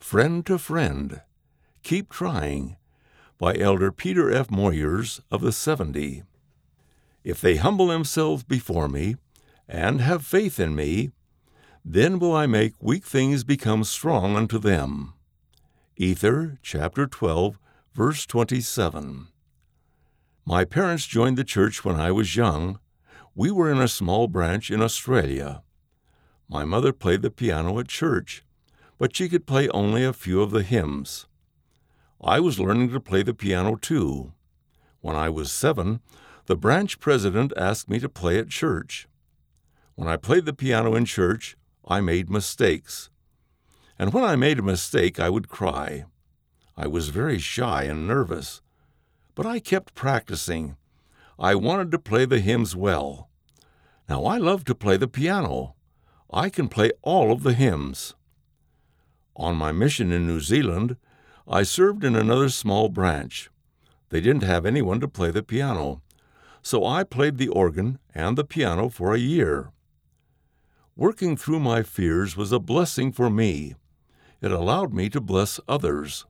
Friend to Friend, Keep Trying, by Elder Peter F. Moyers of the 70. If they humble themselves before me, and have faith in me, then will I make weak things become strong unto them. Ether, chapter 12, verse 27. My parents joined the church when I was young. We were in a small branch in Australia. My mother played the piano at church, but she could play only a few of the hymns. I was learning to play the piano too. When I was 7, the branch president asked me to play at church. When I played the piano in church, I made mistakes. And when I made a mistake, I would cry. I was very shy and nervous. But I kept practicing. I wanted to play the hymns well. Now I love to play the piano. I can play all of the hymns. On my mission in New Zealand, I served in another small branch. They didn't have anyone to play the piano, so I played the organ and the piano for a year. Working through my fears was a blessing for me. It allowed me to bless others.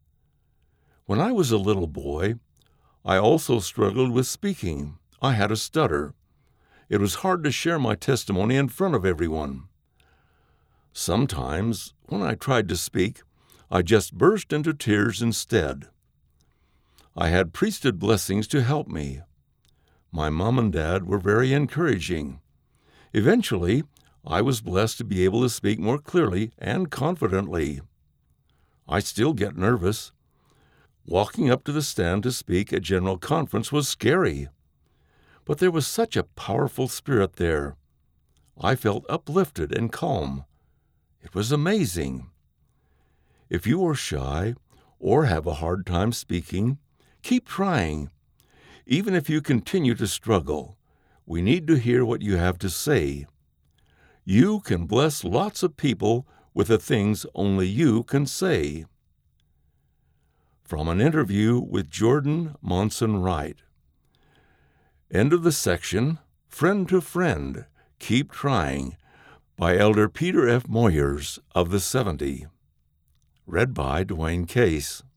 When I was a little boy, I also struggled with speaking. I had a stutter. It was hard to share my testimony in front of everyone. Sometimes, when I tried to speak, I just burst into tears instead. I had priesthood blessings to help me. My mom and dad were very encouraging. Eventually, I was blessed to be able to speak more clearly and confidently. I still get nervous. Walking up to the stand to speak at General Conference was scary. But there was such a powerful spirit there. I felt uplifted and calm. It was amazing. If you are shy or have a hard time speaking, keep trying. Even if you continue to struggle, we need to hear what you have to say. You can bless lots of people with the things only you can say. From an interview with Jordan Monson Wright. End of the section, Friend to Friend, Keep Trying, by Elder Peter F. Moyers of the 70. Read by Dwayne Case.